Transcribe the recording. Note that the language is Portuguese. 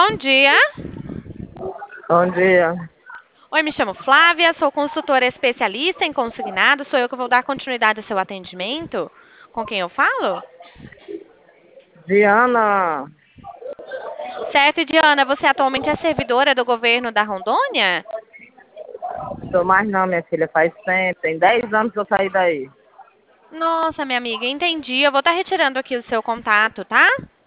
Bom dia. Bom dia. Oi, me chamo Flávia, sou consultora especialista em consignado. Sou eu que vou dar continuidade ao seu atendimento. Com quem eu falo? Diana, Certo, Diana, você atualmente é servidora do governo da Rondônia? sou mais não, minha filha, faz tempo, tem 10 anos que eu saí daí. Nossa, minha amiga, entendi. Eu vou estar retirando aqui o seu contato, tá?